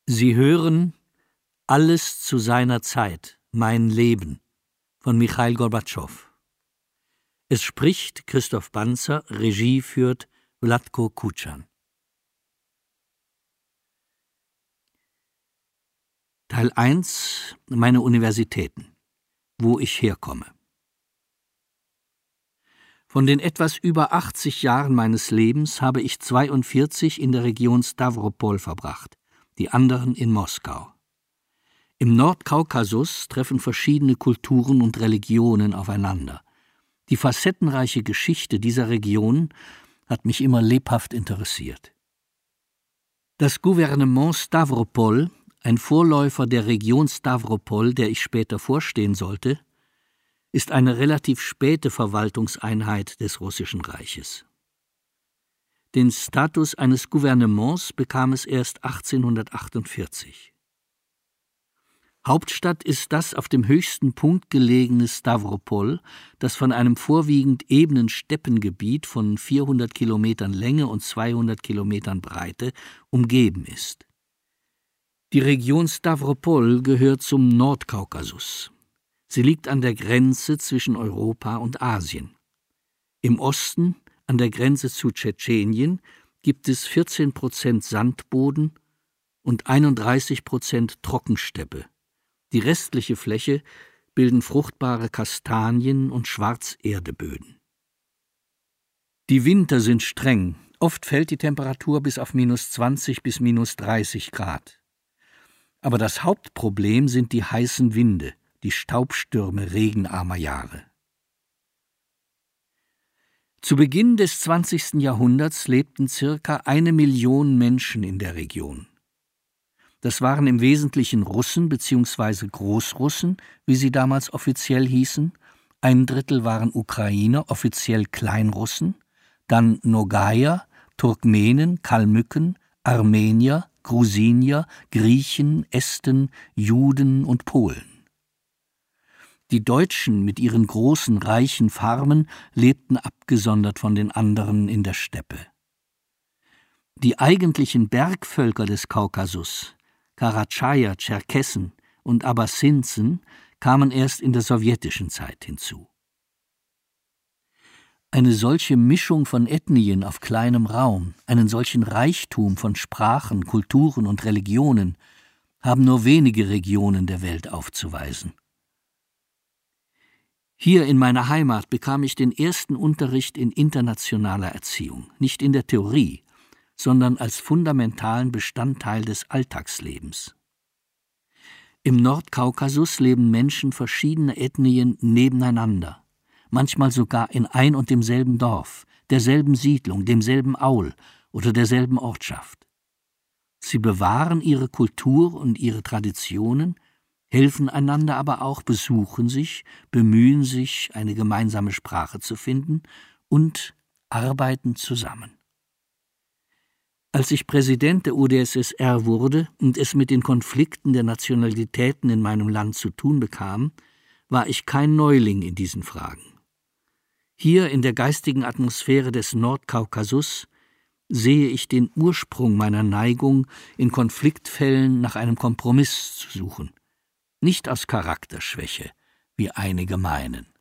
Sie hören Alles zu seiner Zeit, mein Leben von Michail Gorbatschow. Es spricht Christoph Banzer, Regie führt Vlatko Kucan. Teil 1: Meine Universitäten, wo ich herkomme. Von den etwas über 80 Jahren meines Lebens habe ich 42 in der Region Stawropol verbracht, die anderen in Moskau. Im Nordkaukasus treffen verschiedene Kulturen und Religionen aufeinander. Die facettenreiche Geschichte dieser Region hat mich immer lebhaft interessiert. Das Gouvernement Stawropol, ein Vorläufer der Region Stawropol, der ich später vorstehen sollte, ist eine relativ späte Verwaltungseinheit des Russischen Reiches. Den Status eines Gouvernements bekam es erst 1848. Hauptstadt ist das auf dem höchsten Punkt gelegene Stawropol, das von einem vorwiegend ebenen Steppengebiet von 400 Kilometern Länge und 200 Kilometern Breite umgeben ist. Die Region Stawropol gehört zum Nordkaukasus. Sie liegt an der Grenze zwischen Europa und Asien. Im Osten, an der Grenze zu Tschetschenien, gibt es 14% Sandboden und 31% Trockensteppe. Die restliche Fläche bilden fruchtbare Kastanien- und Schwarzerdeböden. Die Winter sind streng, oft fällt die Temperatur bis auf -20 bis -30 Grad. Aber das Hauptproblem sind die heißen Winde, die Staubstürme regenarmer Jahre. Zu Beginn des 20. Jahrhunderts lebten ca. 1 Million Menschen in der Region. Das waren im Wesentlichen Russen bzw. Großrussen, wie sie damals offiziell hießen, 1/3 waren Ukrainer, offiziell Kleinrussen, dann Nogaier, Turkmenen, Kalmücken, Armenier, Grusinier, Griechen, Esten, Juden und Polen. Die Deutschen mit ihren großen, reichen Farmen lebten abgesondert von den anderen in der Steppe. Die eigentlichen Bergvölker des Kaukasus, Karatschaier, Tscherkessen und Abassinzen, kamen erst in der sowjetischen Zeit hinzu. Eine solche Mischung von Ethnien auf kleinem Raum, einen solchen Reichtum von Sprachen, Kulturen und Religionen haben nur wenige Regionen der Welt aufzuweisen. Hier in meiner Heimat bekam ich den ersten Unterricht in internationaler Erziehung, nicht in der Theorie, sondern als fundamentalen Bestandteil des Alltagslebens. Im Nordkaukasus leben Menschen verschiedener Ethnien nebeneinander, manchmal sogar in ein und demselben Dorf, derselben Siedlung, demselben Aul oder derselben Ortschaft. Sie bewahren ihre Kultur und ihre Traditionen, helfen einander aber auch, besuchen sich, bemühen sich, eine gemeinsame Sprache zu finden und arbeiten zusammen. Als ich Präsident der UdSSR wurde und es mit den Konflikten der Nationalitäten in meinem Land zu tun bekam, war ich kein Neuling in diesen Fragen. Hier in der geistigen Atmosphäre des Nordkaukasus sehe ich den Ursprung meiner Neigung, in Konfliktfällen nach einem Kompromiss zu suchen, nicht aus Charakterschwäche, wie einige meinen.